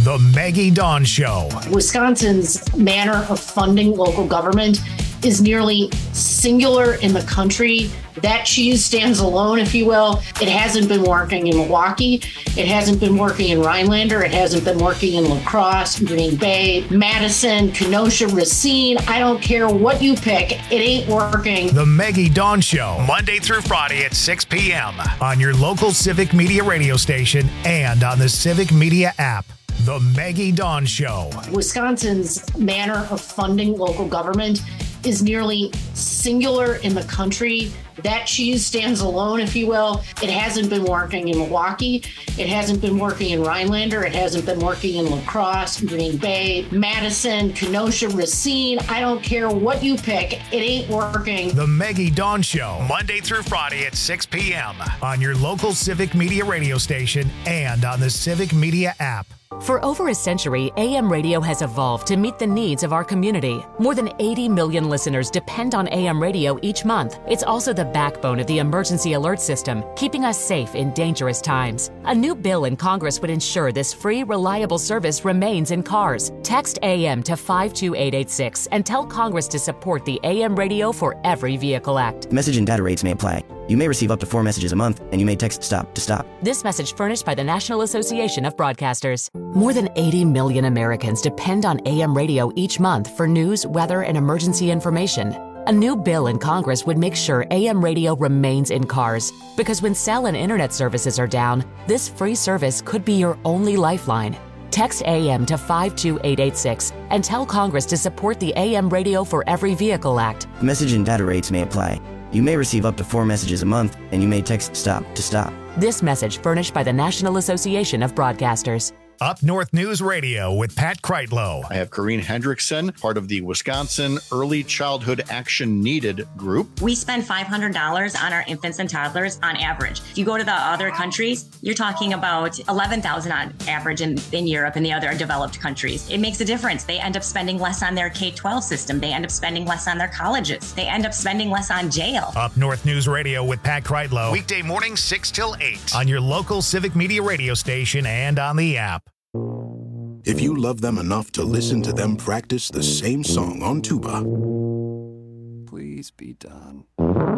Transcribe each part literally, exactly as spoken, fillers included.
The Maggie Dawn Show. Wisconsin's manner of funding local government is nearly singular in the country. That cheese stands alone, if you will. It hasn't been working in Milwaukee. It hasn't been working in Rhinelander. It hasn't been working in La Crosse, Green Bay, Madison, Kenosha, Racine. I don't care what you pick. It ain't working. The Maggie Dawn Show, Monday through Friday at six p.m. on your local Civic Media radio station and on the Civic Media app. The Maggie Dawn Show. Wisconsin's manner of funding local government is nearly singular in the country. That cheese stands alone, if you will. It hasn't been working in Milwaukee. It hasn't been working in Rhinelander. It hasn't been working in La Crosse, Green Bay, Madison, Kenosha, Racine. I don't care what you pick. It ain't working. The Maggie Dawn Show, Monday through Friday at six p.m. on your local Civic Media radio station and on the Civic Media app. For over a century, A M radio has evolved to meet the needs of our community. More than eighty million listeners depend on A M radio each month. It's also the backbone of the emergency alert system, keeping us safe in dangerous times. A new bill in Congress would ensure this free, reliable service remains in cars. Text A M to five two eight eight six and tell Congress to support the A M Radio for Every Vehicle Act. Message and data rates may apply. You may receive up to four messages a month, and you may text STOP to STOP. This message furnished by the National Association of Broadcasters. More than eighty million Americans depend on A M radio each month for news, weather, and emergency information. A new bill in Congress would make sure A M radio remains in cars, because when cell and internet services are down, this free service could be your only lifeline. Text A M to five two eight eight six and tell Congress to support the A M Radio for Every Vehicle Act. Message and data rates may apply. You may receive up to four messages a month, and you may text STOP to STOP. This message furnished by the National Association of Broadcasters. Up North News Radio with Pat Kreitlow. I have Corrine Hendrickson, part of the Wisconsin Early Childhood Action Needed group. We spend five hundred dollars on our infants and toddlers on average. If you go to the other countries, you're talking about eleven thousand dollars on average in, in Europe and the other developed countries. It makes a difference. They end up spending less on their K twelve system. They end up spending less on their colleges. They end up spending less on jail. Up North News Radio with Pat Kreitlow. Weekday mornings six till eight on your local Civic Media radio station and on the app. If you love them enough to listen to them practice the same song on tuba, please be done.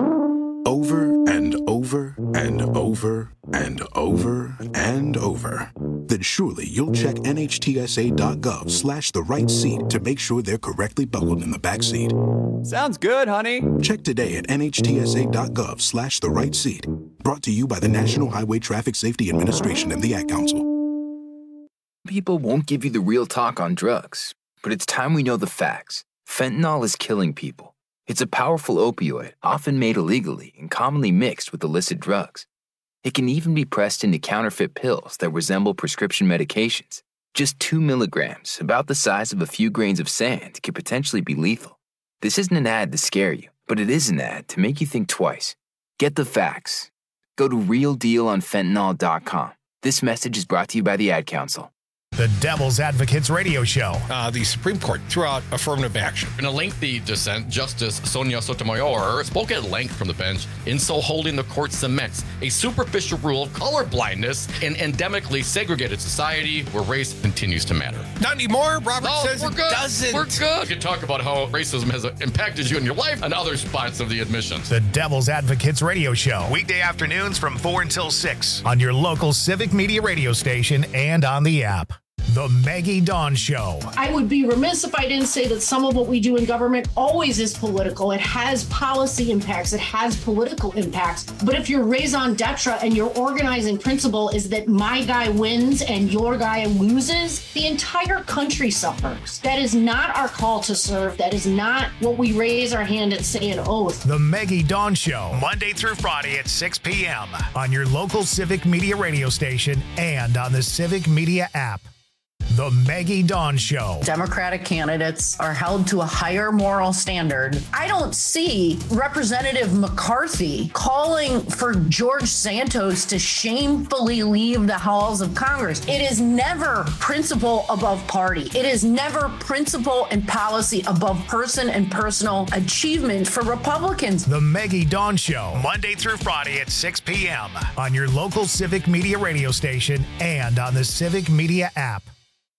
Over and over and over and over and over, then surely you'll check N H T S A dot gov slash the right seat to make sure they're correctly buckled in the back seat. Sounds good, honey. Check today at N H T S A dot gov slash the right seat. Brought to you by the National Highway Traffic Safety Administration and the Ad Council. People won't give you the real talk on drugs, but it's time we know the facts. Fentanyl is killing people. It's a powerful opioid, often made illegally and commonly mixed with illicit drugs. It can even be pressed into counterfeit pills that resemble prescription medications. Just two milligrams, about the size of a few grains of sand, could potentially be lethal. This isn't an ad to scare you, but it is an ad to make you think twice. Get the facts. Go to real deal on fentanyl dot com. This message is brought to you by the Ad Council. The Devil's Advocates Radio Show. Uh, the Supreme Court threw out affirmative action. In a lengthy dissent, Justice Sonia Sotomayor spoke at length from the bench, in so holding the court cements a superficial rule of colorblindness in endemically segregated society where race continues to matter. Not anymore. Robert no, says we're it good. doesn't. We're good. You can talk about how racism has impacted you in your life and other spots of the admissions. The Devil's Advocates Radio Show. Weekday afternoons from four until six on your local Civic Media radio station and on the app. The Maggie Dawn Show. I would be remiss if I didn't say that some of what we do in government always is political. It has policy impacts. It has political impacts. But if your raison d'etre and your organizing principle is that my guy wins and your guy loses, the entire country suffers. That is not our call to serve. That is not what we raise our hand and say an oath. The Maggie Dawn Show, Monday through Friday at six p.m. on your local Civic Media radio station and on the Civic Media app. The Maggie Dawn Show. Democratic candidates are held to a higher moral standard. I don't see Representative McCarthy calling for George Santos to shamefully leave the halls of Congress. It is never principle above party. It is never principle and policy above person and personal achievement for Republicans. The Maggie Dawn Show, Monday through Friday at six p.m. on your local Civic Media radio station and on the Civic Media app.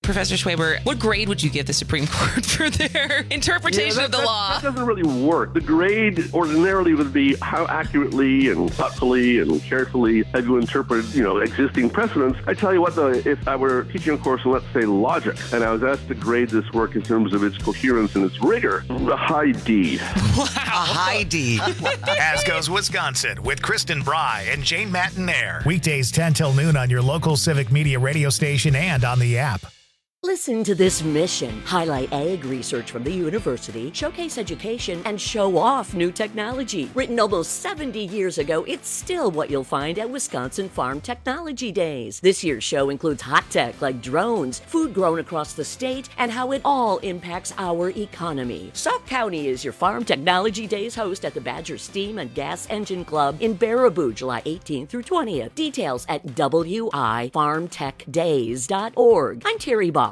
Professor Schwaber, what grade would you give the Supreme Court for their interpretation yeah, that, of the that, law? That doesn't really work. The grade ordinarily would be how accurately and thoughtfully and carefully have you interpreted, you know, existing precedents. I tell you what, though, if I were teaching a course on, let's say, logic, and I was asked to grade this work in terms of its coherence and its rigor, a high D. Wow. A high D. As Goes Wisconsin with Kristen Bry and Jane Matinaire. Weekdays ten till noon on your local Civic Media radio station and on the app. Listen to this mission. Highlight ag research from the university, showcase education, and show off new technology. Written almost seventy years ago, it's still what you'll find at Wisconsin Farm Technology Days. This year's show includes hot tech like drones, food grown across the state, and how it all impacts our economy. Sauk County is your Farm Technology Days host at the Badger Steam and Gas Engine Club in Baraboo, July eighteenth through twentieth. Details at w i farm tech days dot org. I'm Terry Bach.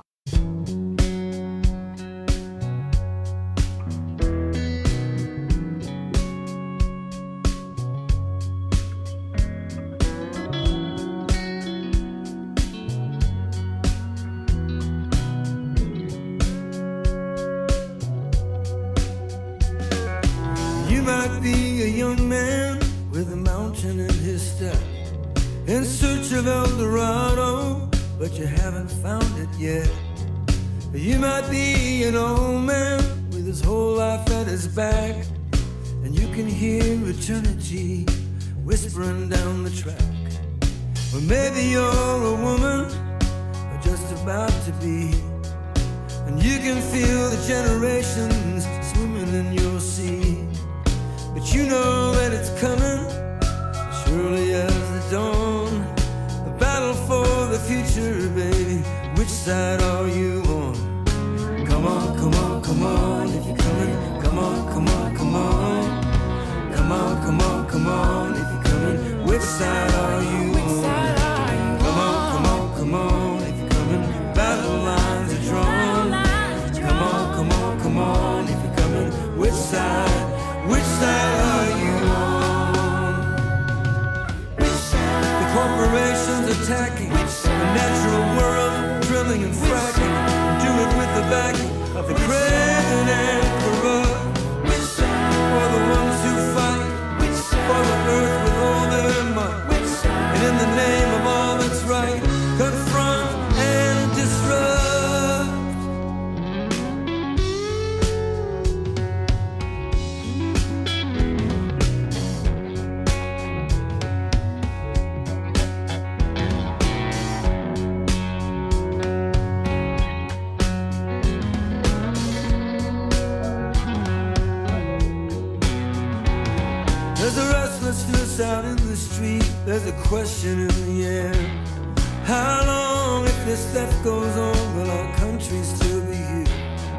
You might be a young man with a mountain in his step, in search of El Dorado, but you haven't found it yet. You might be an old man with his whole life at his back, and you can hear eternity whispering down the track. Or maybe you're a woman, or just about to be, and you can feel the generations swimming in your sea. But you know that it's coming, surely as the dawn. The battle for the future, baby, which side are you on? Come on, come on, come on, if you're coming. Come on, come on, come on. Come on, come on, come on, if you're coming. Which side are you on? Come on, come on, come on, if you're coming. Battle lines are drawn. Come on, come on, come on, if you're coming. Which side, which side are you on? The corporations attacking the natural world, drilling and fracking. Do it with the backing of the craven and corrupt. For the ones who fight for the earth with all their might, and in the name of all that's right, confront and disrupt. There's a restlessness out in the street, there's a question in the air. How long, if this theft goes on, will our country still be here?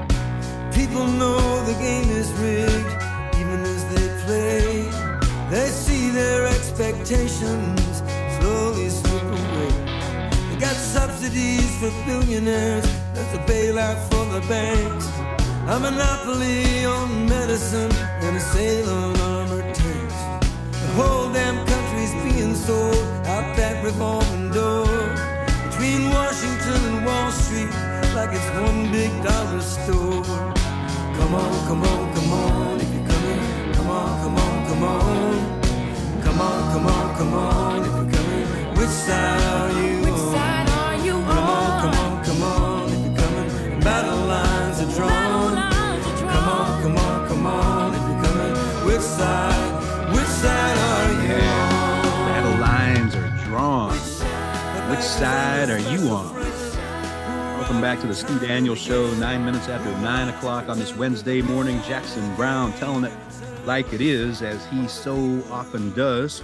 People know the game is rigged, even as they play. They see their expectations slowly slip away. They got subsidies for billionaires, there's a bailout for the banks, a monopoly on medicine and a sale on armored tanks. The whole damn country's being sold out that revolving door between Washington and Wall Street, like it's one big dollar store. Come on, come on, come on, if you're coming. Come on, come on, come on. Come on, come on, come on, if you're coming. Which side are you Which on? side are you Come on? on, come on, come on, if you're coming. Battle lines are drawn. Come on, come on, come on, if you're coming. Which side, which side are you on? Battle lines are drawn. Which side are you on? Welcome back to the Stu Daniels Show, nine minutes after nine o'clock on this Wednesday morning. Jackson Brown telling it like it is, as he so often does.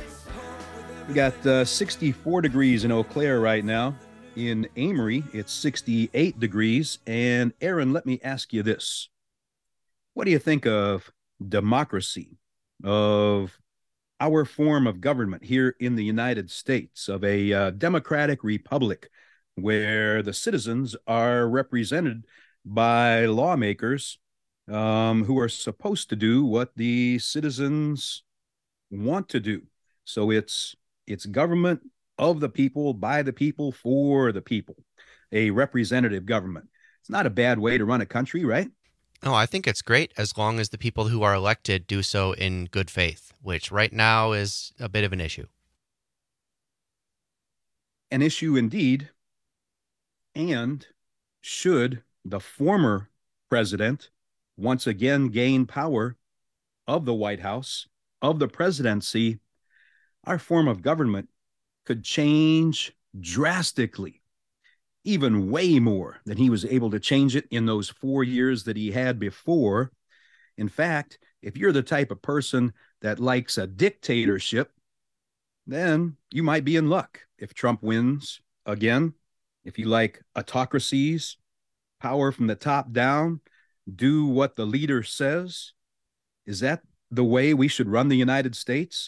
We got uh, sixty-four degrees in Eau Claire right now. In Amory, it's sixty-eight degrees. And Aaron, let me ask you this. What do you think of democracy, of our form of government here in the United States, of a uh, democratic republic where the citizens are represented by lawmakers um, who are supposed to do what the citizens want to do? So it's it's government of the people, by the people, for the people. a representative government. It's not a bad way to run a country, right? No, I think it's great as long as the people who are elected do so in good faith, which right now is a bit of an issue. An issue indeed. And should the former president once again gain power of the White House, of the presidency, our form of government could change drastically, even way more than he was able to change it in those four years that he had before. In fact, if you're the type of person that likes a dictatorship, then you might be in luck if Trump wins again. If you like autocracies, power from the top down, do what the leader says, is that the way we should run the United States?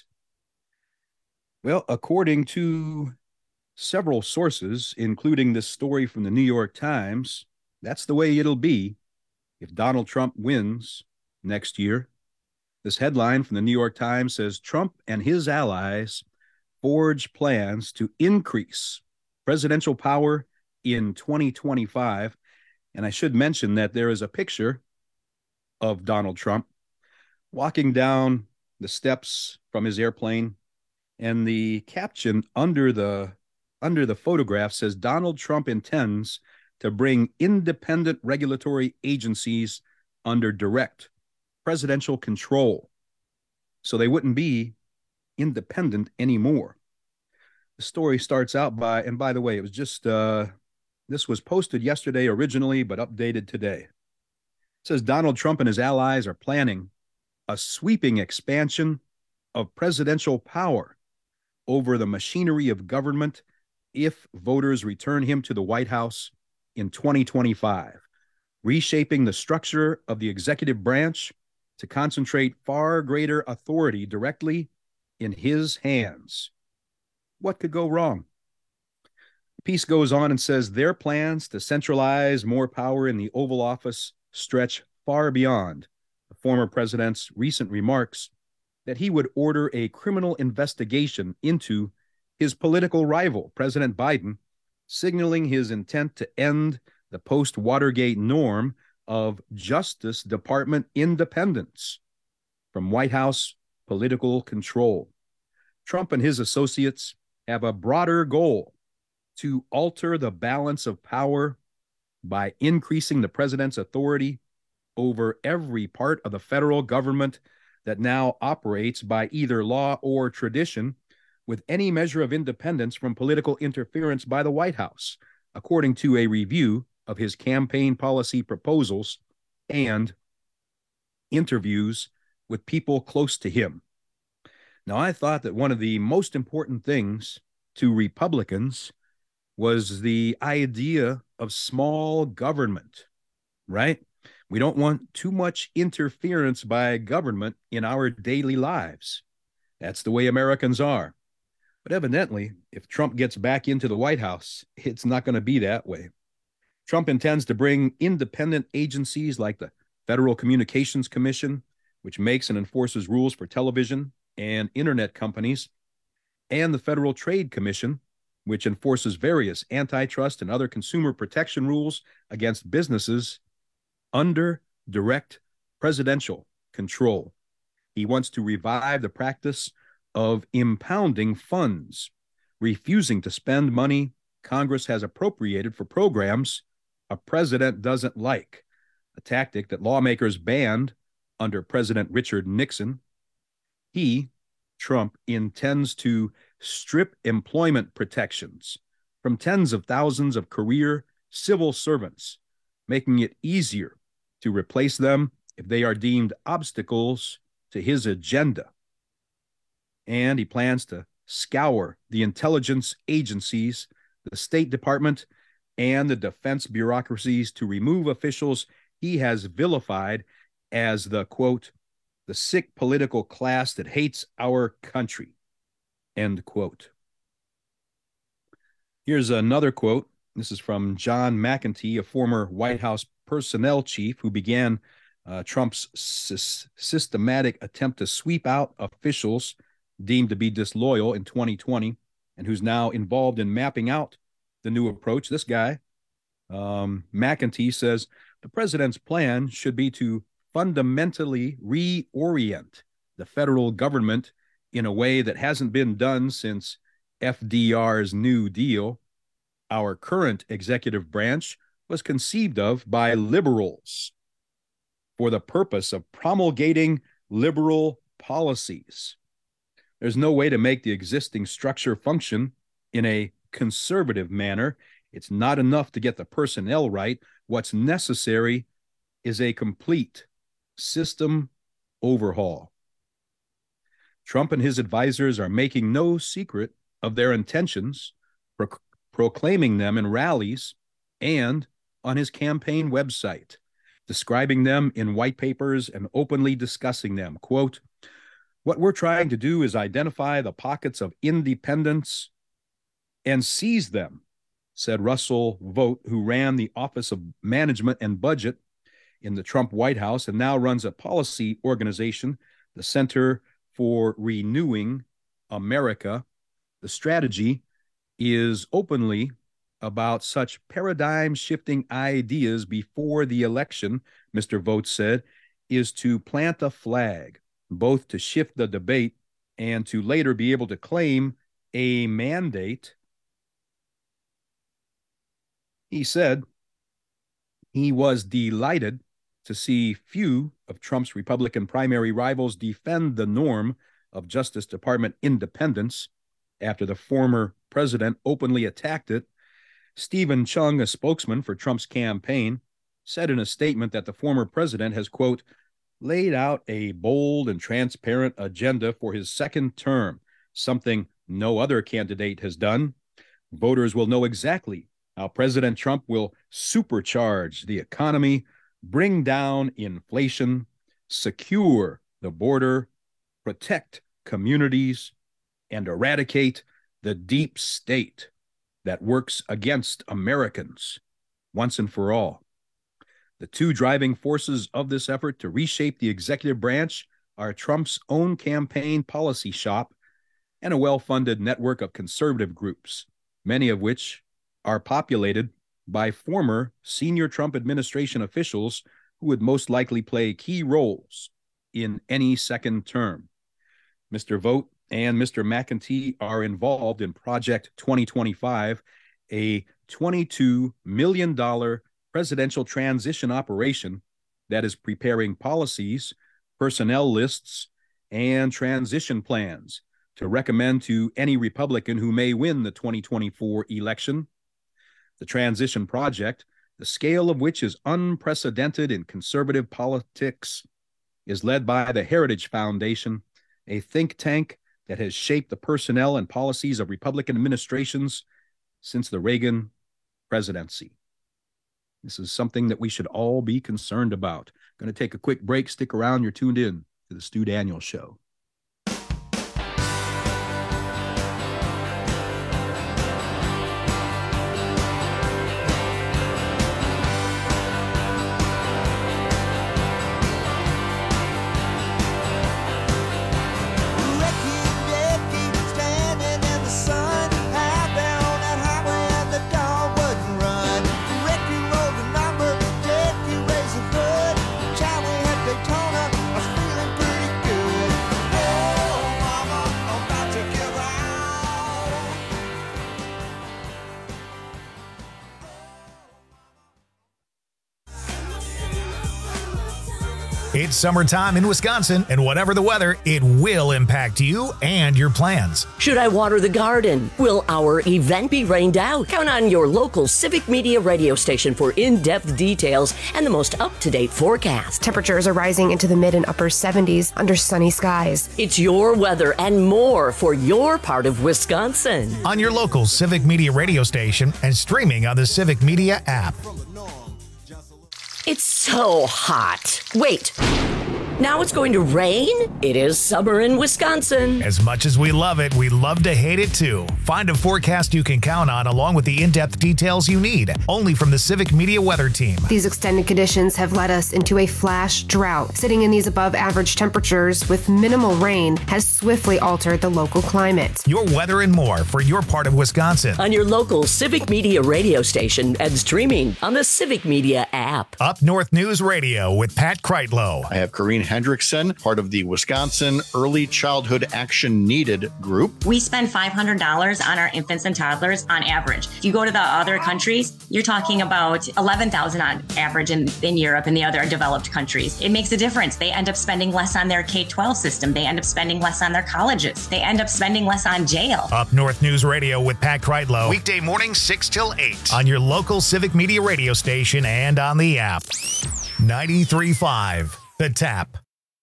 Well, according to several sources, including this story from the New York Times, that's the way it'll be if Donald Trump wins next year. This headline from the New York Times says Trump and his allies forge plans to increase presidential power in twenty twenty-five. And I should mention that there is a picture of Donald Trump walking down the steps from his airplane, and the caption under the under the photograph says Donald Trump intends to bring independent regulatory agencies under direct presidential control, so they wouldn't be independent anymore. The story starts out by, and by the way, it was just uh, this was posted yesterday originally, but updated today. It says Donald Trump and his allies are planning a sweeping expansion of presidential power over the machinery of government if voters return him to the White House in twenty twenty-five, reshaping the structure of the executive branch to concentrate far greater authority directly in his hands. What could go wrong? The piece goes on and says their plans to centralize more power in the Oval Office stretch far beyond the former president's recent remarks that he would order a criminal investigation into his political rival, President Biden, signaling his intent to end the post-Watergate norm of Justice Department independence from White House political control. Trump and his associates have a broader goal to alter the balance of power by increasing the president's authority over every part of the federal government that now operates by either law or tradition, with any measure of independence from political interference by the White House, according to a review of his campaign policy proposals and interviews with people close to him. Now, I thought that one of the most important things to Republicans was the idea of small government, right? We don't want too much interference by government in our daily lives. That's the way Americans are. But evidently, if Trump gets back into the White House, it's not going to be that way. Trump intends to bring independent agencies like the Federal Communications Commission, which makes and enforces rules for television and internet companies, and the Federal Trade Commission, which enforces various antitrust and other consumer protection rules against businesses, under direct presidential control. He wants to revive the practice of impounding funds, refusing to spend money Congress has appropriated for programs a president doesn't like, a tactic that lawmakers banned under President Richard Nixon. He, Trump, intends to strip employment protections from tens of thousands of career civil servants, making it easier to replace them if they are deemed obstacles to his agenda. And he plans to scour the intelligence agencies, the State Department, and the defense bureaucracies to remove officials he has vilified as the, quote, the sick political class that hates our country, end quote. Here's another quote. This is from John McEntee, a former White House personnel chief who began uh, Trump's sy- systematic attempt to sweep out officials deemed to be disloyal in twenty twenty, and who's now involved in mapping out the new approach. This guy Um, McEntee says the president's plan should be to fundamentally reorient the federal government in a way that hasn't been done since F D R's New Deal. Our current executive branch was conceived of by liberals for the purpose of promulgating liberal policies. There's no way to make the existing structure function in a conservative manner. It's not enough to get the personnel right. What's necessary is a complete system overhaul. Trump and his advisors are making no secret of their intentions, pro- proclaiming them in rallies and on his campaign website, describing them in white papers and openly discussing them. Quote, "What we're trying to do is identify the pockets of independence and seize them," said Russell Vought, who ran the Office of Management and Budget in the Trump White House and now runs a policy organization, the Center for Renewing America. The strategy is openly about such paradigm-shifting ideas before the election, Mister Vought said, is to plant a flag, both to shift the debate and to later be able to claim a mandate. He said he was delighted to see few of Trump's Republican primary rivals defend the norm of Justice Department independence after the former president openly attacked it. Stephen Chung, a spokesman for Trump's campaign, said in a statement that the former president has, quote, laid out a bold and transparent agenda for his second term, something no other candidate has done. Voters will know exactly how President Trump will supercharge the economy, bring down inflation, secure the border, protect communities, and eradicate the deep state that works against Americans once and for all. The two driving forces of this effort to reshape the executive branch are Trump's own campaign policy shop and a well-funded network of conservative groups, many of which are populated by former senior Trump administration officials who would most likely play key roles in any second term. Mister Vought and Mister McEntee are involved in Project twenty twenty-five, a twenty-two million dollars presidential transition operation that is preparing policies, personnel lists, and transition plans to recommend to any Republican who may win the twenty twenty-four election. The transition project, the scale of which is unprecedented in conservative politics, is led by the Heritage Foundation, a think tank that has shaped the personnel and policies of Republican administrations since the Reagan presidency. This is something that we should all be concerned about. Going to take a quick break. Stick around. You're tuned in to the Stu Daniels Show. It's summertime in Wisconsin, and whatever the weather, it will impact you and your plans. Should I water the garden? Will our event be rained out? Count on your local Civic Media radio station for in-depth details and the most up-to-date forecast. Temperatures are rising into the mid and upper seventies under sunny skies. It's your weather and more for your part of Wisconsin. On your local Civic Media radio station and streaming on the Civic Media app. It's so hot. Wait, now it's going to rain? It is summer in Wisconsin. As much as we love it, we love to hate it too. Find a forecast you can count on along with the in-depth details you need, only from the Civic Media weather team. These extended conditions have led us into a flash drought. Sitting in these above average temperatures with minimal rain has swiftly alter the local climate. Your weather and more for your part of Wisconsin. On your local Civic Media radio station and streaming on the Civic Media app. Up North News Radio with Pat Kreitlow. I have Corrine Hendrickson, part of the Wisconsin Early Childhood Action Needed group. We spend five hundred dollars on our infants and toddlers on average. If you go to the other countries, you're talking about eleven thousand dollars on average in, in Europe and the other developed countries. It makes a difference. They end up spending less on their K twelve system. They end up spending less on their colleges. They end up spending less on jail. Up North News Radio with Pat Kreitlow. Weekday mornings six till eight on your local Civic Media radio station and on the app. ninety-three point five The Tap.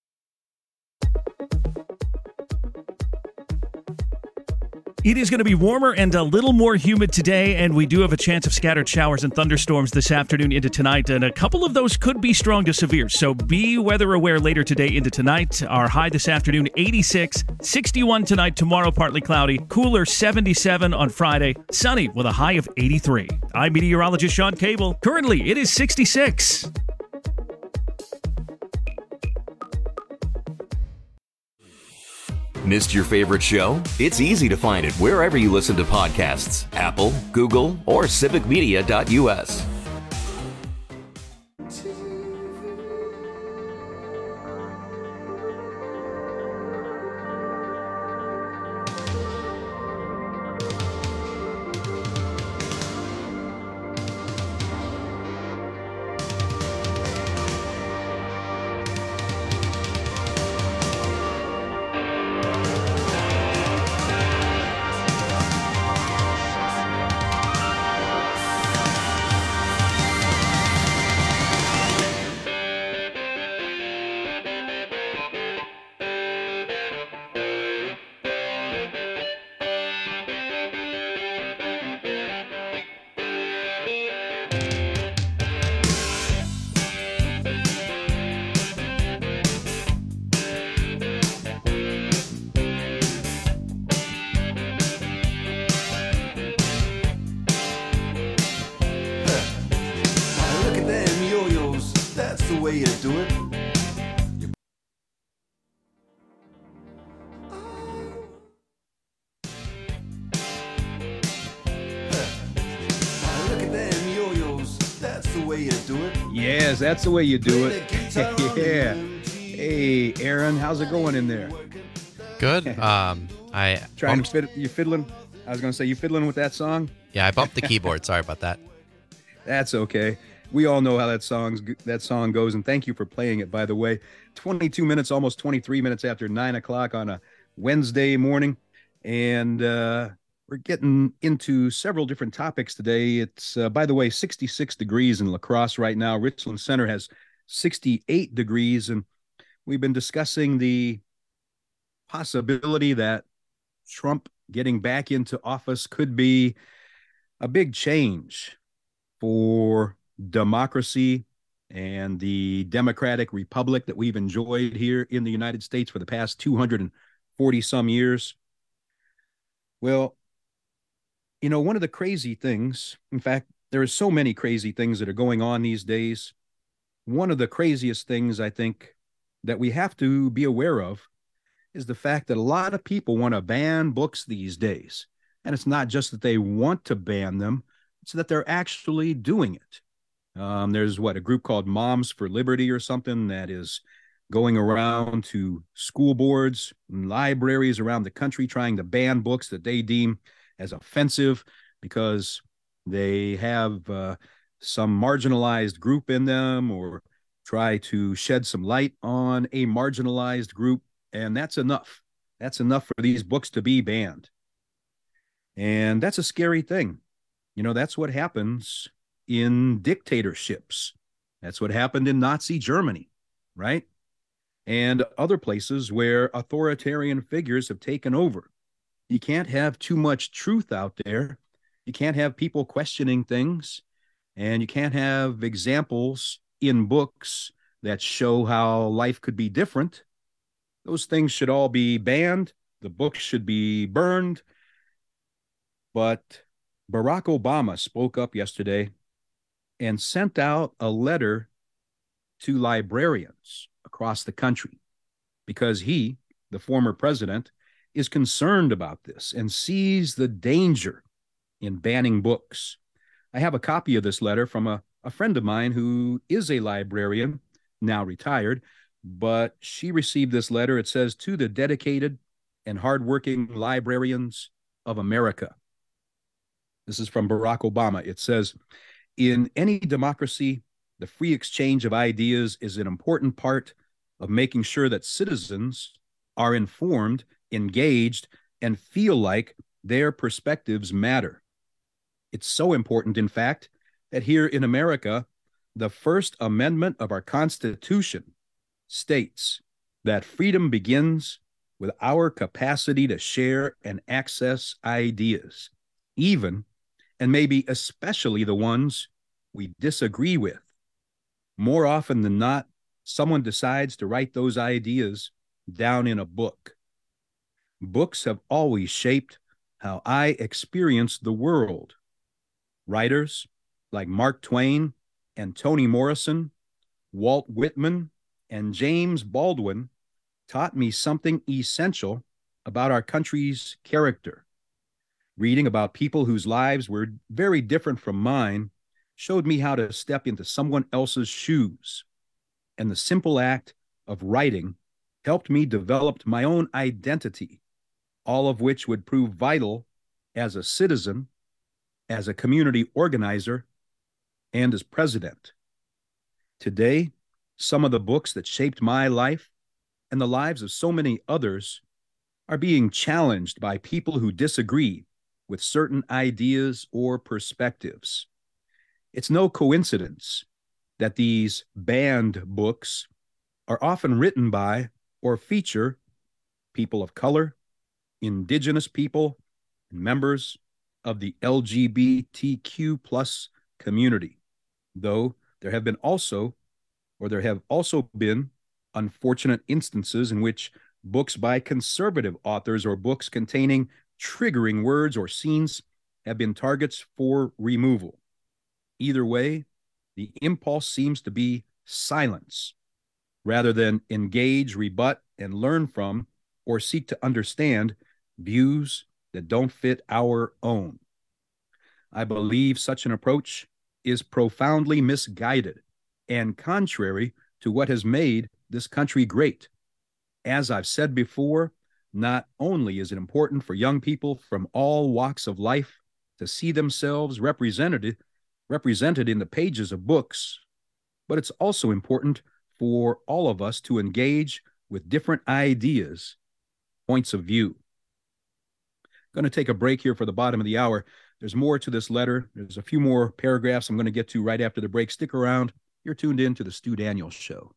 It is going to be warmer and a little more humid today, and we do have a chance of scattered showers and thunderstorms this afternoon into tonight, and a couple of those could be strong to severe, so be weather aware later today into tonight. Our high this afternoon, eighty-six, sixty-one tonight, tomorrow partly cloudy, cooler seventy-seven on Friday, sunny with a high of eighty-three. I'm meteorologist Sean Cable. Currently, it is sixty-six. Missed your favorite show? It's easy to find it wherever you listen to podcasts. Apple, Google, or civic media dot U S. That's the way you do it. Yeah. Hey, Aaron, how's it going in there? Good. Um, I trying bumped... to fit. You fiddling? I was going to say you fiddling with that song. Yeah, I bumped the keyboard. Sorry about that. That's okay. We all know how that song's that song goes, and thank you for playing it. By the way, twenty-two minutes, almost twenty-three minutes after nine o'clock on a Wednesday morning, and uh, we're getting into several different topics today. It's, uh, by the way, sixty-six degrees in La Crosse right now. Richland Center has sixty-eight degrees, and we've been discussing the possibility that Trump getting back into office could be a big change for democracy and the democratic republic that we've enjoyed here in the United States for the past two hundred forty some years. Well, you know, one of the crazy things, in fact, there are so many crazy things that are going on these days. One of the craziest things I think that we have to be aware of is the fact that a lot of people want to ban books these days. And it's not just that they want to ban them, it's that they're actually doing it. Um, there's what, a group called Moms for Liberty or something that is going around to school boards and libraries around the country trying to ban books that they deem as offensive because they have uh, some marginalized group in them or try to shed some light on a marginalized group. And that's enough. That's enough for these books to be banned. And that's a scary thing. You know, that's what happens in dictatorships. That's what happened in Nazi Germany, right? And other places where authoritarian figures have taken over. You can't have too much truth out there. You can't have people questioning things. And you can't have examples in books that show how life could be different. Those things should all be banned. The books should be burned. But Barack Obama spoke up yesterday and sent out a letter to librarians across the country because he the former president, is concerned about this and sees the danger in banning books. I have a copy of this letter from a, a friend of mine who is a librarian, now retired, but she received this letter. It says, "To the dedicated and hardworking librarians of America." This is from Barack Obama. It says, "In any democracy, the free exchange of ideas is an important part of making sure that citizens are informed, engaged, and feel like their perspectives matter. It's so important, in fact, that here in America, the First Amendment of our Constitution states that freedom begins with our capacity to share and access ideas, even and maybe especially the ones we disagree with. More often than not, someone decides to write those ideas down in a book. Books have always shaped how I experience the world. Writers like Mark Twain and Toni Morrison, Walt Whitman, and James Baldwin taught me something essential about our country's character. Reading about people whose lives were very different from mine showed me how to step into someone else's shoes. And the simple act of writing helped me develop my own identity, all of which would prove vital as a citizen, as a community organizer, and as president. Today, some of the books that shaped my life and the lives of so many others are being challenged by people who disagree with certain ideas or perspectives. It's no coincidence that these banned books are often written by or feature people of color, indigenous people, and members of the L G B T Q plus community, though there have been also, or there have also been unfortunate instances in which books by conservative authors or books containing triggering words or scenes have been targets for removal. Either way, the impulse seems to be silence, rather than engage, rebut, and learn from, or seek to understand views that don't fit our own. I believe such an approach is profoundly misguided and contrary to what has made this country great. As I've said before, not only is it important for young people from all walks of life to see themselves represented, represented in the pages of books, but it's also important for all of us to engage with different ideas, points of view. Going to take a break here for the bottom of the hour. There's more to this letter. There's a few more paragraphs I'm going to get to right after the break. Stick around. You're tuned in to the Stu Daniels Show.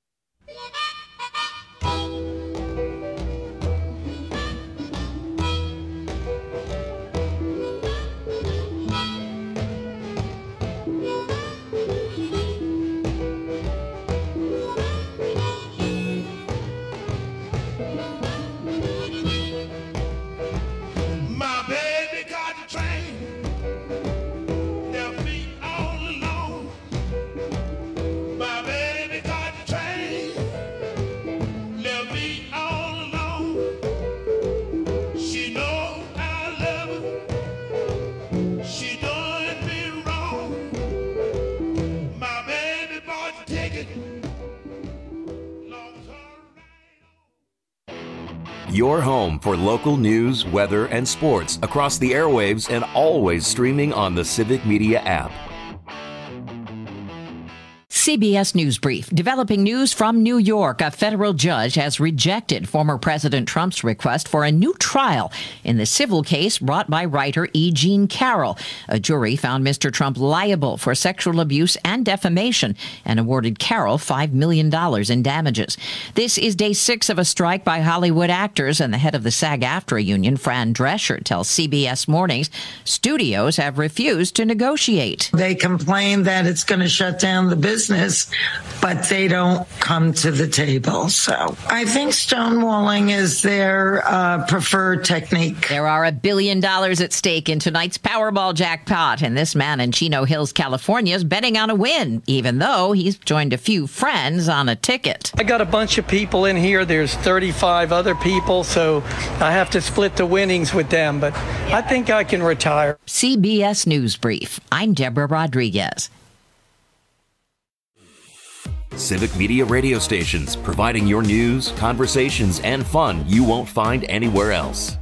Your home for local news, weather, and sports across the airwaves and always streaming on the Civic Media app. C B S News Brief. Developing news from New York. A federal judge has rejected former President Trump's request for a new trial in the civil case brought by writer E. Jean Carroll. A jury found Mister Trump liable for sexual abuse and defamation and awarded Carroll five million dollars in damages. This is day six of a strike by Hollywood actors, and the head of the SAG-AFTRA union, Fran Drescher, tells C B S Mornings studios have refused to negotiate. They complain that it's going to shut down the business. this, but they don't come to the table. So I think stonewalling is their uh, preferred technique. There are a billion dollars at stake in tonight's Powerball jackpot, and this man in Chino Hills, California is betting on a win, even though he's joined a few friends on a ticket. I got a bunch of people in here. There's thirty-five other people, so I have to split the winnings with them, but I think I can retire. C B S News Brief. I'm Deborah Rodriguez. Civic Media radio stations, providing your news, conversations, and fun you won't find anywhere else.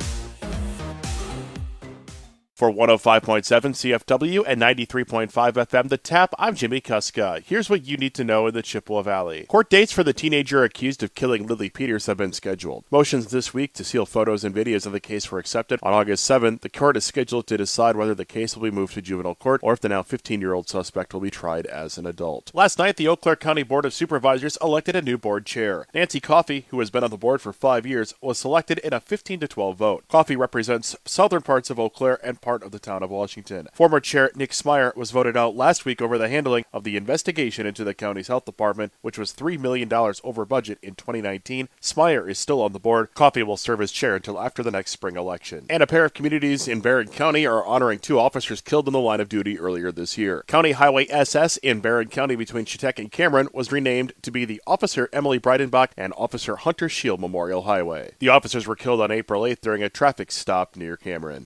For one oh five point seven C F W and ninety-three point five F M The Tap, I'm Jimmy Kuska. Here's what you need to know in the Chippewa Valley. Court dates for the teenager accused of killing Lily Peters have been scheduled. Motions this week to seal photos and videos of the case were accepted. On August seventh, the court is scheduled to decide whether the case will be moved to juvenile court or if the now fifteen-year-old suspect will be tried as an adult. Last night, the Eau Claire County Board of Supervisors elected a new board chair. Nancy Coffey, who has been on the board for five years, was selected in a fifteen to twelve vote. Coffey represents southern parts of Eau Claire and part of the town of Washington. Former chair Nick Smyer was voted out last week over the handling of the investigation into the county's health department, which was three million dollars over budget in twenty nineteen. Smyer is still on the board. Coffey will serve as chair until after the next spring election. And a pair of communities in Barron County are honoring two officers killed in the line of duty earlier this year. County Highway S S in Barron County between Chetek and Cameron was renamed to be the Officer Emily Breidenbach and Officer Hunter Shield Memorial Highway. The officers were killed on April eighth during a traffic stop near Cameron.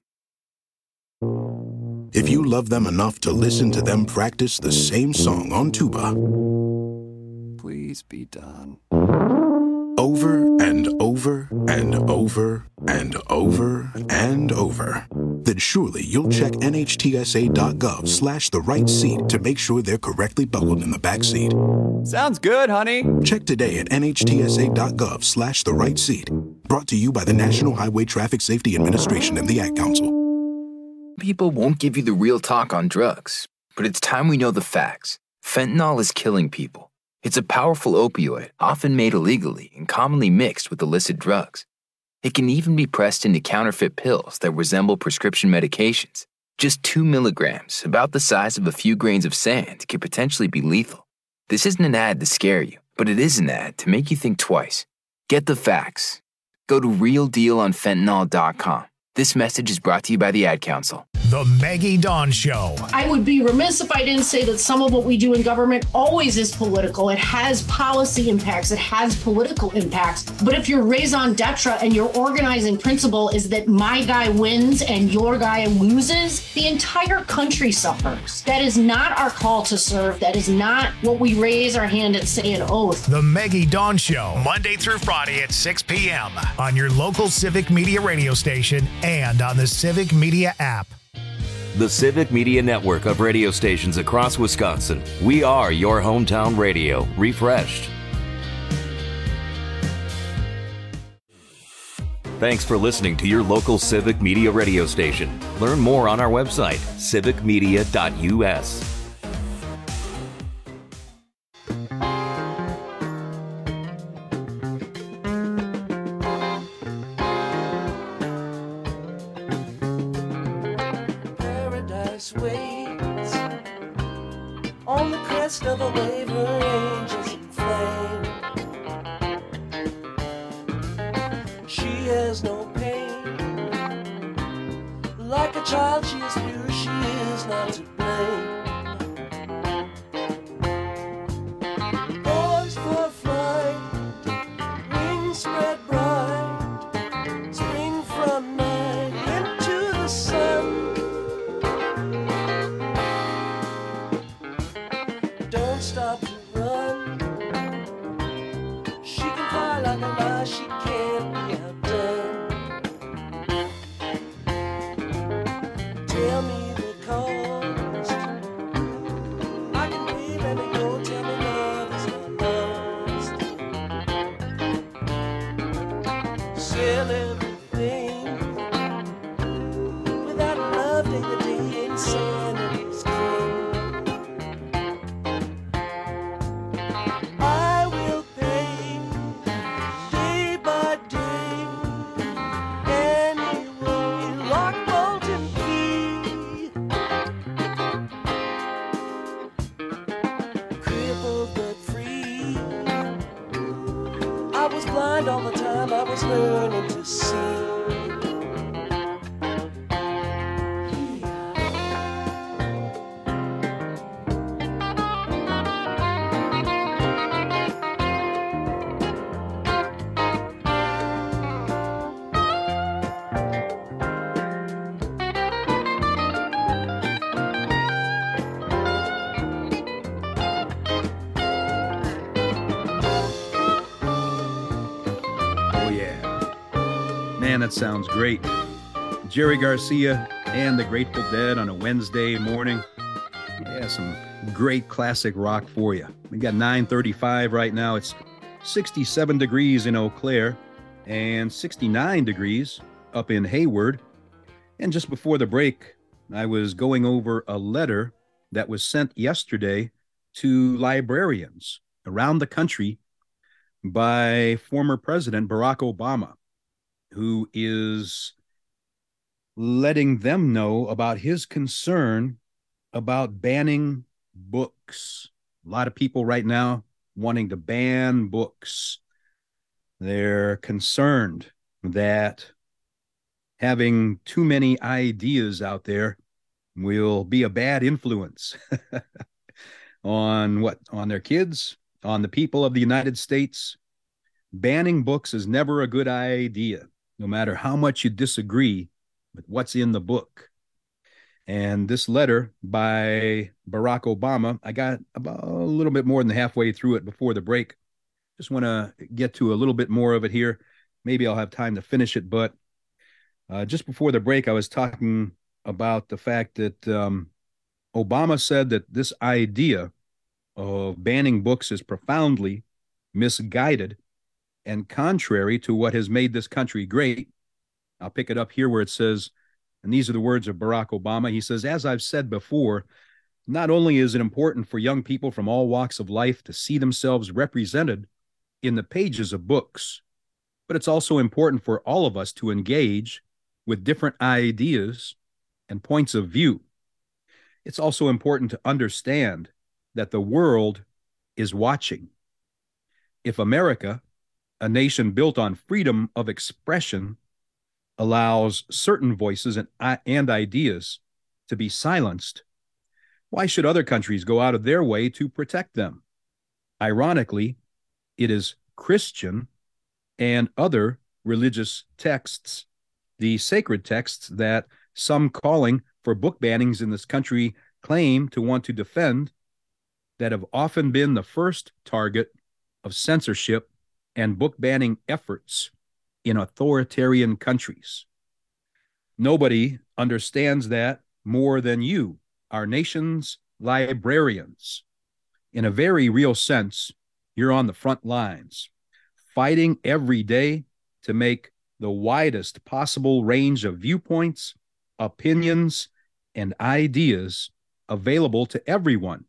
If you love them enough to listen to them practice the same song on tuba, please be done. Over and over and over and over and over, then surely you'll check nhtsa.gov slash the right seat to make sure they're correctly buckled in the back seat. Sounds good, honey. Check today at nhtsa.gov slash the right seat. Brought to you by the National Highway Traffic Safety Administration and the Ad Council. People won't give you the real talk on drugs, but it's time we know the facts. Fentanyl is killing people. It's a powerful opioid, often made illegally and commonly mixed with illicit drugs. It can even be pressed into counterfeit pills that resemble prescription medications. Just two milligrams, about the size of a few grains of sand, could potentially be lethal. This isn't an ad to scare you, but it is an ad to make you think twice. Get the facts. Go to real deal on fentanyl dot com. This message is brought to you by the Ad Council. The Maggie Dawn Show. I would be remiss if I didn't say that some of what we do in government always is political. It has policy impacts. It has political impacts. But if your raison d'etre and your organizing principle is that my guy wins and your guy loses, the entire country suffers. That is not our call to serve. That is not what we raise our hand and say an oath. The Maggie Dawn Show, Monday through Friday at six p.m. on your local Civic Media radio station and on the Civic Media app. The Civic Media network of radio stations across Wisconsin. We are your hometown radio, refreshed. Thanks for listening to your local Civic Media radio station. Learn more on our website, civic media dot u s. Waits on the crest of a wave, her angels in flame. She has no pain. Like a child, she is pure, she is not to blame. Poised for flight, wings spread bright, spring from night into the sun. Don't stop to run. She can fly like a lie, she can't be outdone. Tell me the cost. I can pay, let me go, tell me love is not lost. Sell everything without was learning to see. Man, that sounds great. Jerry Garcia and the Grateful Dead on a Wednesday morning. Yeah, some great classic rock for you. We got nine thirty-five right now. It's sixty-seven degrees in Eau Claire and sixty-nine degrees up in Hayward. And just before the break, I was going over a letter that was sent yesterday to librarians around the country by former President Barack Obama, who is letting them know about his concern about banning books. A lot of people right now wanting to ban books. They're concerned that having too many ideas out there will be a bad influence on what? On their kids, on the people of the United States. Banning books is never a good idea, no matter how much you disagree with what's in the book. And this letter by Barack Obama, I got about a little bit more than halfway through it before the break. Just want to get to a little bit more of it here. Maybe I'll have time to finish it, but uh, just before the break, I was talking about the fact that um, Obama said that this idea of banning books is profoundly misguided and contrary to what has made this country great. I'll pick it up here where it says, and these are the words of Barack Obama. He says, as I've said before, not only is it important for young people from all walks of life to see themselves represented in the pages of books, but it's also important for all of us to engage with different ideas and points of view. It's also important to understand that the world is watching. If America, a nation built on freedom of expression, allows certain voices and, and ideas to be silenced, why should other countries go out of their way to protect them? Ironically, it is Christian and other religious texts, the sacred texts that some calling for book bannings in this country claim to want to defend, that have often been the first target of censorship and book banning efforts in authoritarian countries. Nobody understands that more than you, our nation's librarians. In a very real sense, you're on the front lines, fighting every day to make the widest possible range of viewpoints, opinions, and ideas available to everyone.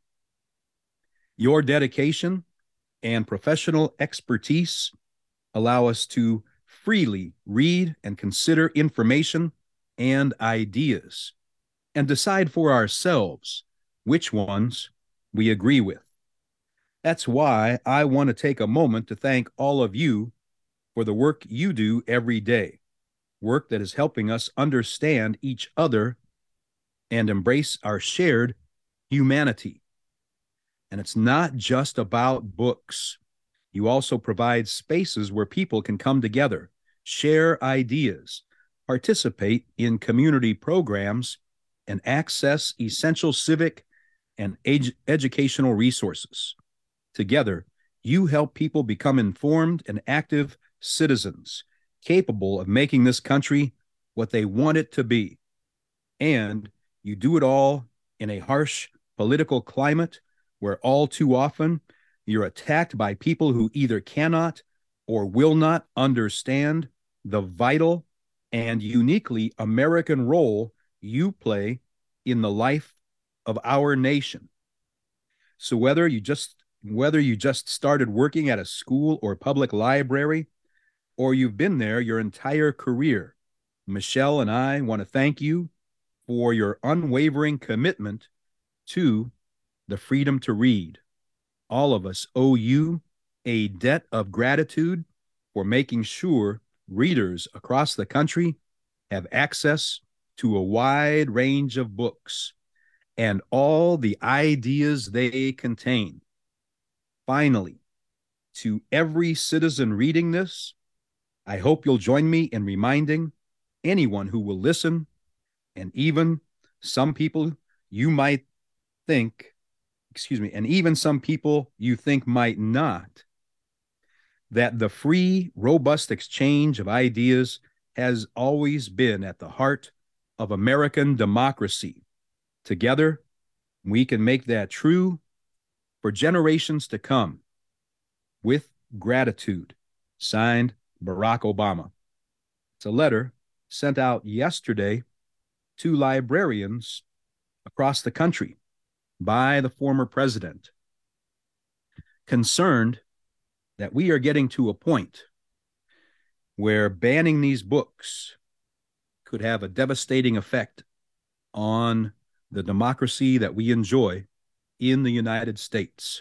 Your dedication and professional expertise allow us to freely read and consider information and ideas and decide for ourselves which ones we agree with. That's why I want to take a moment to thank all of you for the work you do every day, work that is helping us understand each other and embrace our shared humanity. And it's not just about books. You also provide spaces where people can come together, share ideas, participate in community programs, and access essential civic and ed- educational resources. Together, you help people become informed and active citizens, capable of making this country what they want it to be. And you do it all in a harsh political climate where all too often you're attacked by people who either cannot or will not understand the vital and uniquely American role you play in the life of our nation. So whether you just whether you just started working at a school or public library, or you've been there your entire career, Michelle and I want to thank you for your unwavering commitment to the freedom to read. All of us owe you a debt of gratitude for making sure readers across the country have access to a wide range of books and all the ideas they contain. Finally, to every citizen reading this, I hope you'll join me in reminding anyone who will listen, and even some people you might think, excuse me, and even some people you think might not, that the free, robust exchange of ideas has always been at the heart of American democracy. Together, we can make that true for generations to come. With gratitude. Signed, Barack Obama. It's a letter sent out yesterday to librarians across the country by the former president, concerned that we are getting to a point where banning these books could have a devastating effect on the democracy that we enjoy in the United States.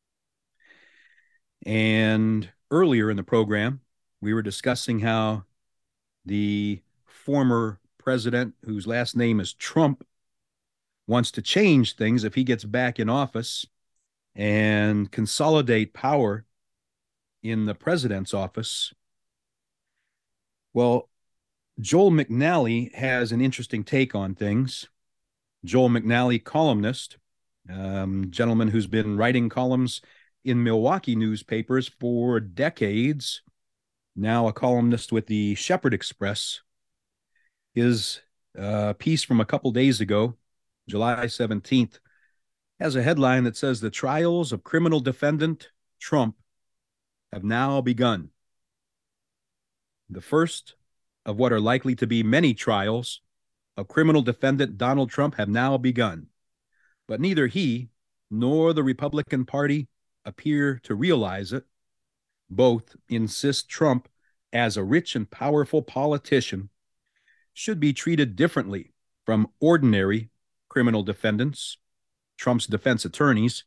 And earlier in the program, we were discussing how the former president, whose last name is Trump, wants to change things if he gets back in office and consolidate power in the president's office. Well, Joel McNally has an interesting take on things. Joel McNally, columnist, um, gentleman who's been writing columns in Milwaukee newspapers for decades, now a columnist with the Shepherd Express. His uh, piece from a couple days ago, July seventeenth, has a headline that says, "The trials of criminal defendant Trump have now begun." The first of what are likely to be many trials of criminal defendant Donald Trump have now begun. But neither he nor the Republican Party appear to realize it. Both insist Trump, as a rich and powerful politician, should be treated differently from ordinary criminal defendants. Trump's defense attorneys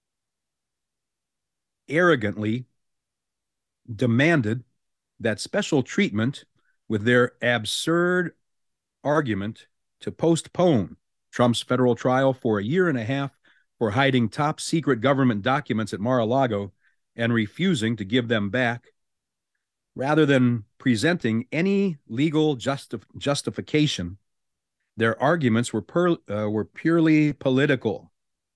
arrogantly demanded that special treatment with their absurd argument to postpone Trump's federal trial for a year and a half for hiding top secret government documents at Mar-a-Lago and refusing to give them back. Rather than presenting any legal justif- justification, their arguments were, per- uh, were purely political.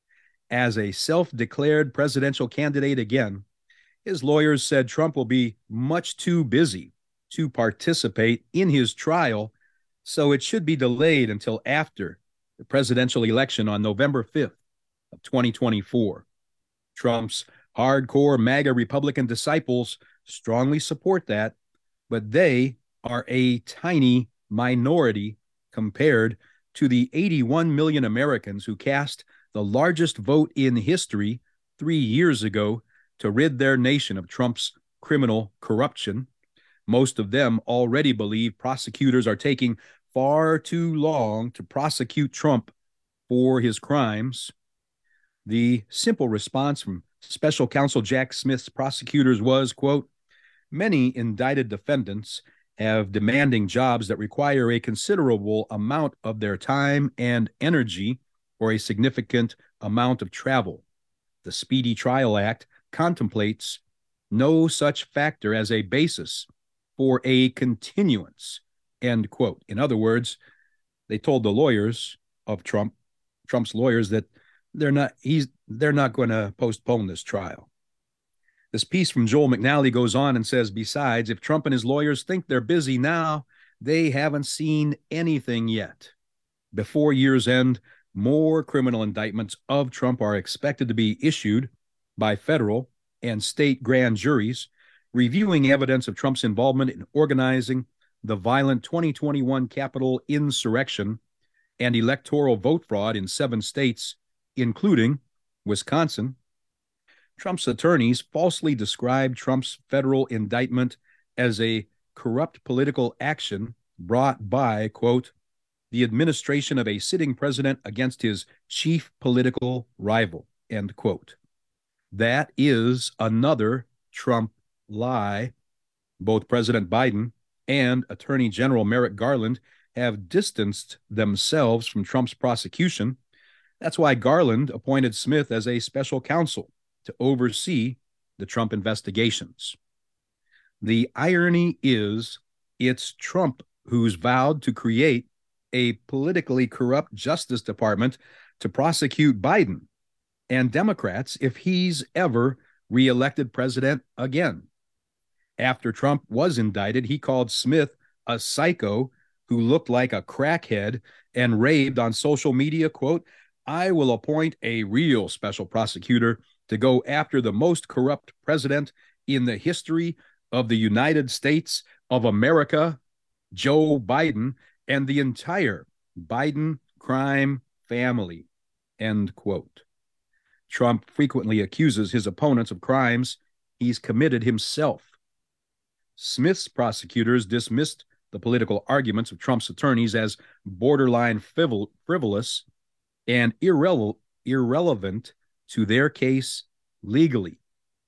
As a self-declared presidential candidate again, his lawyers said Trump will be much too busy to participate in his trial, so it should be delayed until after the presidential election on November fifth of twenty twenty-four. Trump's hardcore MAGA Republican disciples strongly support that, but they are a tiny minority compared to the eighty-one million Americans who cast the largest vote in history three years ago to rid their nation of Trump's criminal corruption. Most of them already believe prosecutors are taking far too long to prosecute Trump for his crimes. The simple response from Special Counsel Jack Smith's prosecutors was, quote, "Many indicted defendants have demanding jobs that require a considerable amount of their time and energy or a significant amount of travel. The Speedy Trial Act contemplates no such factor as a basis for a continuance," end quote. In other words, they told the lawyers of Trump, Trump's lawyers, that they're not he's they're not going to postpone this trial. This piece from Joel McNally goes on and says, besides, if Trump and his lawyers think they're busy now, they haven't seen anything yet. Before year's end, more criminal indictments of Trump are expected to be issued by federal and state grand juries, reviewing evidence of Trump's involvement in organizing the violent twenty twenty-one Capitol insurrection and electoral vote fraud in seven states, including Wisconsin. Trump's attorneys falsely described Trump's federal indictment as a corrupt political action brought by, quote, the administration of a sitting president against his chief political rival, end quote. That is another Trump lie. Both President Biden and Attorney General Merrick Garland have distanced themselves from Trump's prosecution. That's why Garland appointed Smith as a special counsel to oversee the Trump investigations. The irony is, it's Trump who's vowed to create a politically corrupt Justice Department to prosecute Biden and Democrats if he's ever reelected president again. After Trump was indicted, he called Smith a psycho who looked like a crackhead and raved on social media, quote, "I will appoint a real special prosecutor to go after the most corrupt president in the history of the United States of America, Joe Biden, and the entire Biden crime family," end quote. Trump frequently accuses his opponents of crimes he's committed himself. Smith's prosecutors dismissed the political arguments of Trump's attorneys as borderline frivol- frivolous and irrele- irrelevant to their case legally.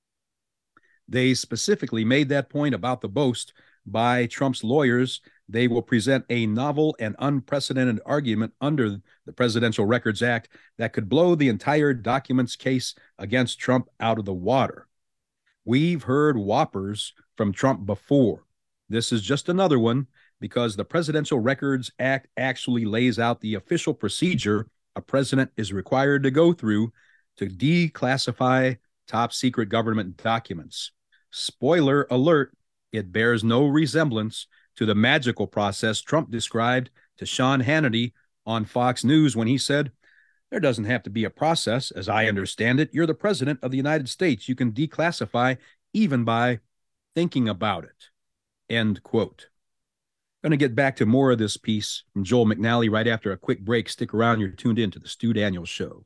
They specifically made that point about the boast by Trump's lawyers. They will present a novel and unprecedented argument under the Presidential Records Act that could blow the entire documents case against Trump out of the water. We've heard whoppers from Trump before. This is just another one because the Presidential Records Act actually lays out the official procedure a president is required to go through to declassify top secret government documents. Spoiler alert, it bears no resemblance to the magical process Trump described to Sean Hannity on Fox News when he said, "There doesn't have to be a process. As I understand it, you're the president of the United States. You can declassify even by thinking about it," end quote. Going to get back to more of this piece from Joel McNally right after a quick break. Stick around. You're tuned in to the Stu Daniels Show.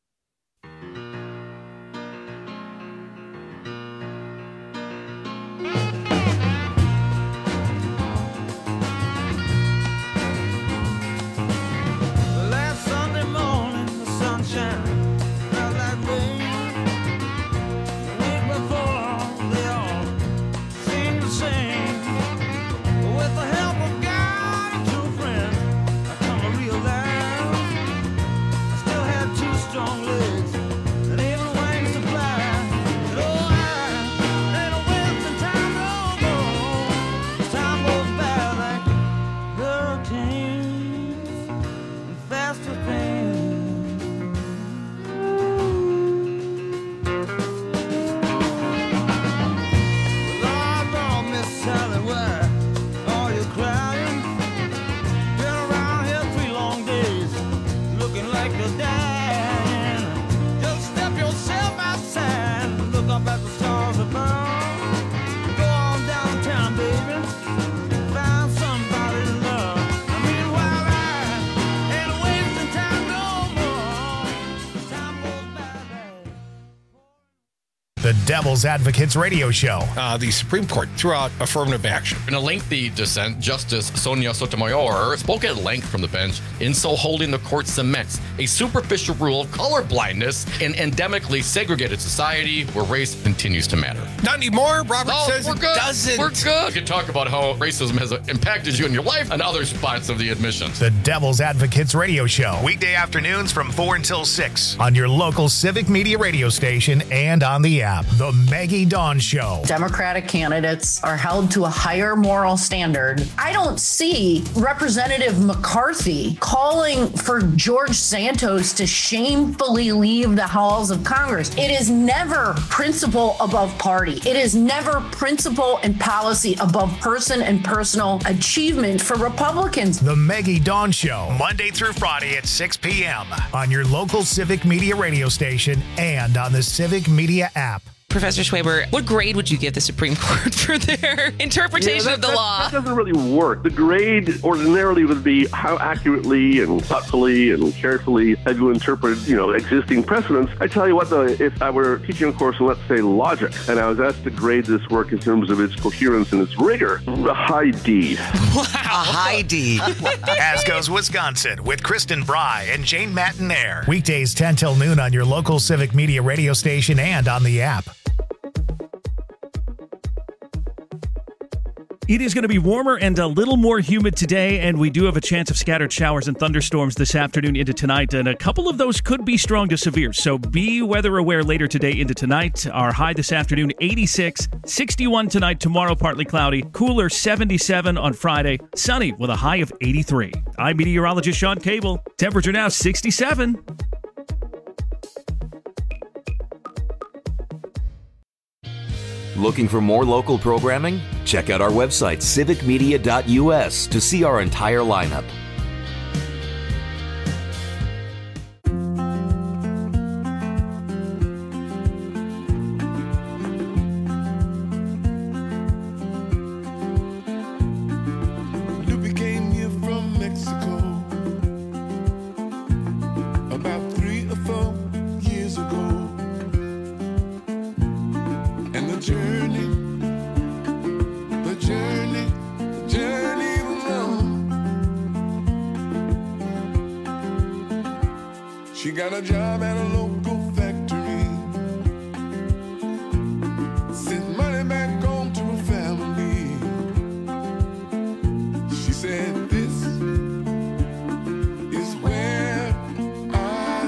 The Devil's Advocates Radio Show. Uh, the Supreme Court threw out affirmative action. In a lengthy dissent, Justice Sonia Sotomayor spoke at length from the bench, in so holding the court cements a superficial rule of colorblindness in endemically segregated society where race continues to matter. Not anymore. Robert no, says we're it good. doesn't. We're good. We can talk about how racism has impacted you in your life and other spots of the admissions. The Devil's Advocates Radio Show. Weekday afternoons from four until six on your local Civic Media radio station and on the app. The Maggie Dawn Show. Democratic candidates are held to a higher moral standard. I don't see Representative McCarthy calling for George Santos to shamefully leave the halls of Congress. It is never principle above party. It is never principle and policy above person and personal achievement for Republicans. The Maggie Dawn Show, Monday through Friday at six p.m. on your local Civic Media radio station and on the Civic Media app. Professor Schwaber, what grade would you give the Supreme Court for their interpretation yeah, that, of the that, law? That doesn't really work. The grade ordinarily would be how accurately and thoughtfully and carefully have you interpreted, you know, existing precedents. I tell you what, though, if I were teaching a course in, let's say, logic, and I was asked to grade this work in terms of its coherence and its rigor, a high D. Wow. A high D. As goes Wisconsin with Kristen Bry and Jane Matinaire. Weekdays ten till noon on your local Civic Media radio station and on the app. It is going to be warmer and a little more humid today, and we do have a chance of scattered showers and thunderstorms this afternoon into tonight, and a couple of those could be strong to severe, so be weather aware later today into tonight. Our high this afternoon, eighty-six, sixty-one tonight, tomorrow partly cloudy, cooler seventy-seven on Friday, sunny with a high of eighty-three. I'm meteorologist Sean Cable. Temperature now sixty-seven. Looking for more local programming? Check out our website, civic media dot u s, to see our entire lineup. Lupe came here from Mexico about three or four years ago. And the journey, the journey, the journey was long. She got a job at a local factory, sent money back home to her family. She said, this is where I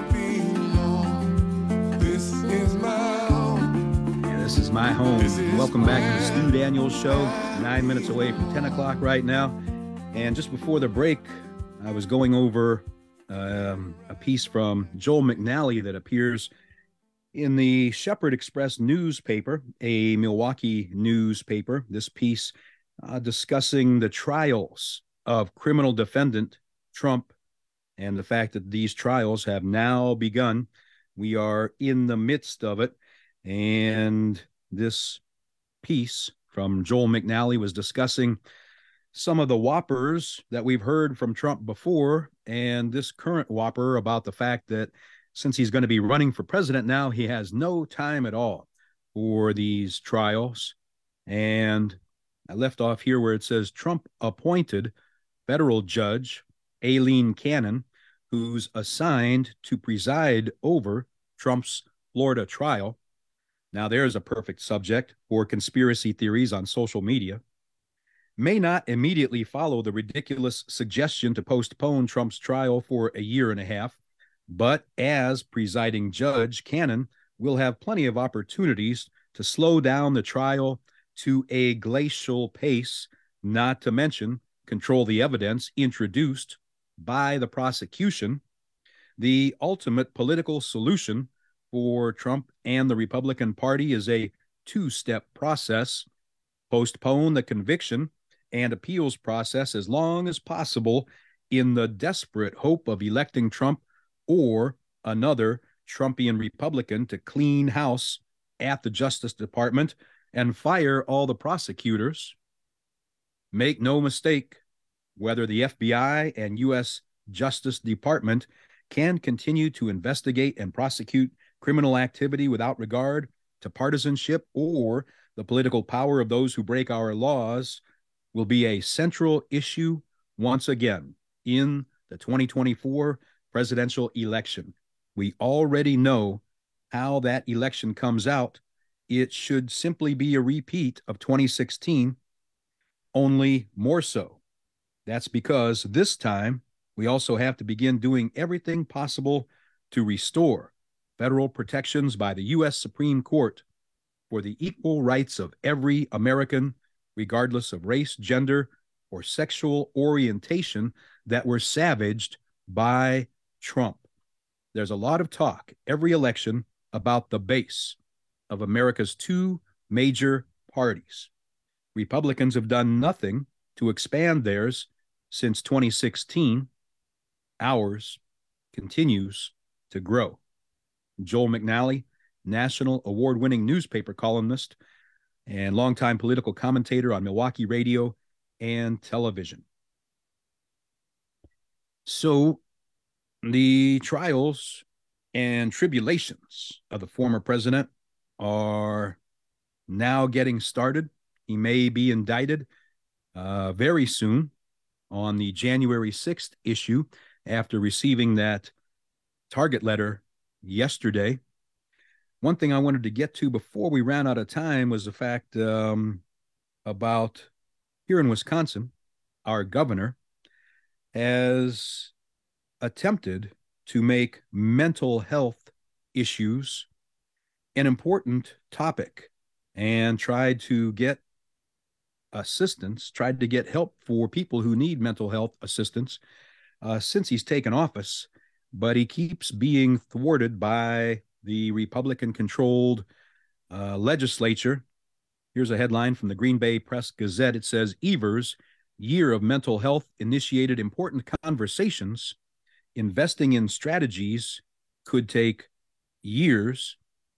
belong. This is my home. Yeah, this is my home. Welcome back to the Stu Daniels Show. Nine minutes away from ten o'clock right now. And just before the break, I was going over um, a piece from Joel McNally that appears in the Shepherd Express newspaper, a Milwaukee newspaper. This piece uh, discussing the trials of criminal defendant Trump and the fact that these trials have now begun. We are in the midst of it. And this piece from Joel McNally was discussing some of the whoppers that we've heard from Trump before, and this current whopper about the fact that since he's going to be running for president now, he has no time at all for these trials. And I left off here where it says Trump appointed federal judge Aileen Cannon, who's assigned to preside over Trump's Florida trial. Now, there's a perfect subject for conspiracy theories on social media. May not immediately follow the ridiculous suggestion to postpone Trump's trial for a year and a half, but as presiding judge, Cannon will have plenty of opportunities to slow down the trial to a glacial pace, not to mention control the evidence introduced by the prosecution. The ultimate political solution for Trump and the Republican Party is a two-step process. Postpone the conviction and appeals process as long as possible in the desperate hope of electing Trump or another Trumpian Republican to clean house at the Justice Department and fire all the prosecutors. Make no mistake, whether the F B I and U S Justice Department can continue to investigate and prosecute criminal activity without regard to partisanship or the political power of those who break our laws will be a central issue once again in the twenty twenty-four presidential election. We already know how that election comes out. It should simply be a repeat of twenty sixteen, only more so. That's because this time we also have to begin doing everything possible to restore federal protections by the U S Supreme Court for the equal rights of every American, regardless of race, gender, or sexual orientation, that were savaged by Trump. There's a lot of talk every election about the base of America's two major parties. Republicans have done nothing to expand theirs since twenty sixteen. Ours continues to grow. Joel McNally, national award-winning newspaper columnist and longtime political commentator on Milwaukee radio and television. So the trials and tribulations of the former president are now getting started. He may be indicted uh, very soon on the January sixth issue after receiving that target letter yesterday. One thing I wanted to get to before we ran out of time was the fact um, about here in Wisconsin, our governor has attempted to make mental health issues an important topic and tried to get assistance, tried to get help for people who need mental health assistance uh, since he's taken office, but he keeps being thwarted by the Republican-controlled uh, legislature. Here's a headline from the Green Bay Press-Gazette. It says, Evers' Year of Mental Health initiated important conversations. Investing in strategies could take years,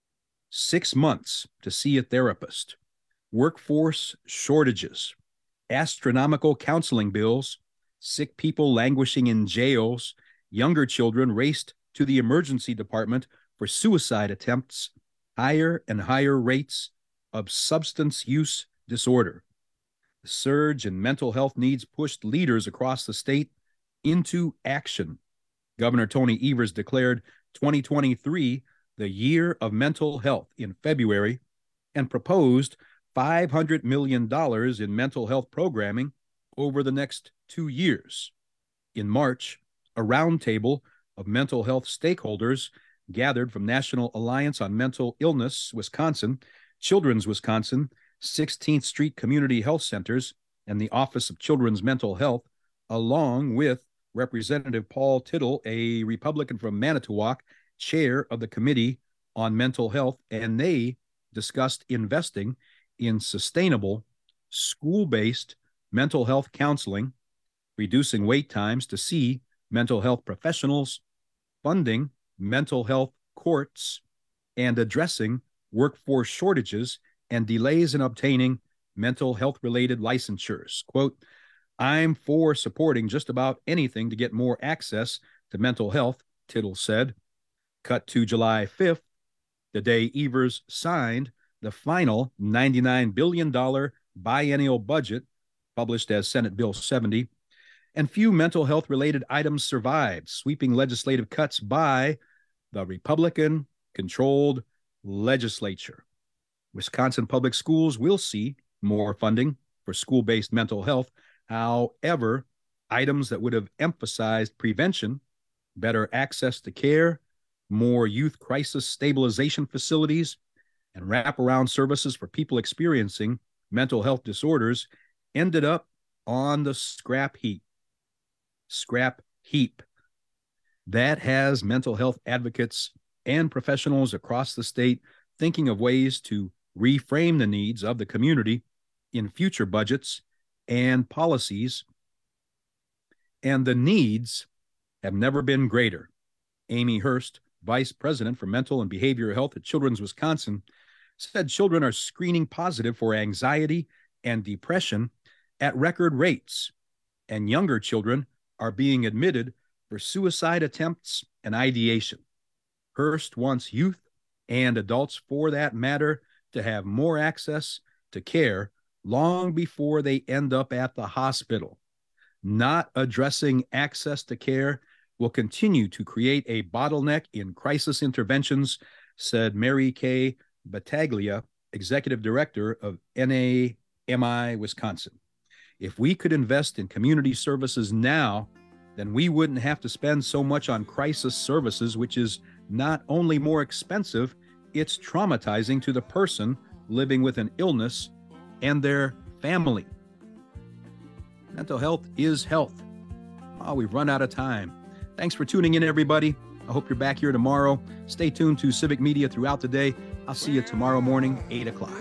six months to see a therapist. Workforce shortages, astronomical counseling bills, sick people languishing in jails, younger children raced to the emergency department for suicide attempts, higher and higher rates of substance use disorder. The surge in mental health needs pushed leaders across the state into action. Governor Tony Evers declared twenty twenty-three the year of mental health in February and proposed five hundred million dollars in mental health programming over the next two years. In March, a roundtable of mental health stakeholders gathered from National Alliance on Mental Illness, Wisconsin, Children's Wisconsin, sixteenth Street Community Health Centers, and the Office of Children's Mental Health, along with Representative Paul Tittle, a Republican from Manitowoc, chair of the Committee on Mental Health, and they discussed investing in sustainable, school-based mental health counseling, reducing wait times to see mental health professionals, funding mental health courts, and addressing workforce shortages and delays in obtaining mental health-related licensures. Quote, I'm for supporting just about anything to get more access to mental health, Tittle said. Cut to July fifth, the day Evers signed the final ninety-nine billion dollars biennial budget, published as Senate Bill seventy, and few mental health-related items survived, sweeping legislative cuts by the Republican-controlled legislature. Wisconsin public schools will see more funding for school-based mental health. However, items that would have emphasized prevention, better access to care, more youth crisis stabilization facilities, and wraparound services for people experiencing mental health disorders ended up on the scrap heap. Scrap heap. That has mental health advocates and professionals across the state thinking of ways to reframe the needs of the community in future budgets and policies. And the needs have never been greater. Amy Hurst, Vice President for Mental and Behavioral Health at Children's Wisconsin, said children are screening positive for anxiety and depression at record rates, and younger children are being admitted for suicide attempts and ideation. Hurst wants youth and adults, for that matter, to have more access to care long before they end up at the hospital. Not addressing access to care will continue to create a bottleneck in crisis interventions, said Mary Kay Battaglia, Executive Director of N A M I Wisconsin. If we could invest in community services now, then we wouldn't have to spend so much on crisis services, which is not only more expensive, it's traumatizing to the person living with an illness and their family. Mental health is health. Oh, we've run out of time. Thanks for tuning in, everybody. I hope you're back here tomorrow. Stay tuned to Civic Media throughout the day. I'll see you tomorrow morning, eight o'clock.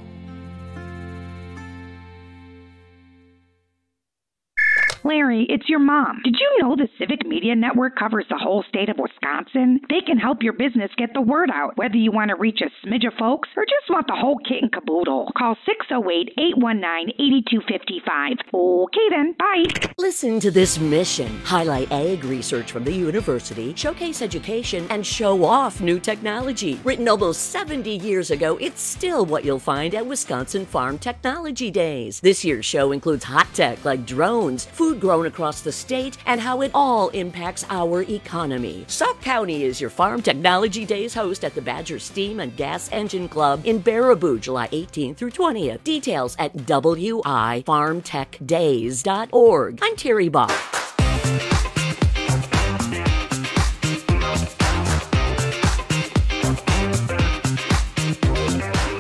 Larry, it's your mom. Did you know the Civic Media Network covers the whole state of Wisconsin? They can help your business get the word out, whether you want to reach a smidge of folks or just want the whole kit and caboodle. Call six oh eight, eight one nine, eight two five five. Okay then, bye. Listen to this mission. Highlight ag research from the university, showcase education, and show off new technology. Written almost seventy years ago, it's still what you'll find at Wisconsin Farm Technology Days. This year's show includes hot tech like drones, food food grown across the state, and how it all impacts our economy. Sauk County is your Farm Technology Days host at the Badger Steam and Gas Engine Club in Baraboo, July eighteenth through twentieth. Details at w i farm tech days dot org. I'm Terry Bach.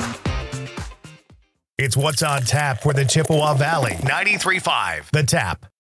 It's What's on Tap for the Chippewa Valley. ninety-three point five The Tap.